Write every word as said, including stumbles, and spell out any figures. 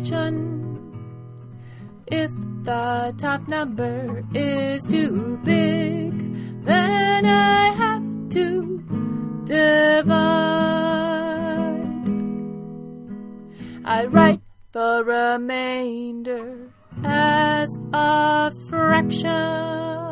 fraction. If the top number is too big, then I have to divide. I write the remainder as a fraction.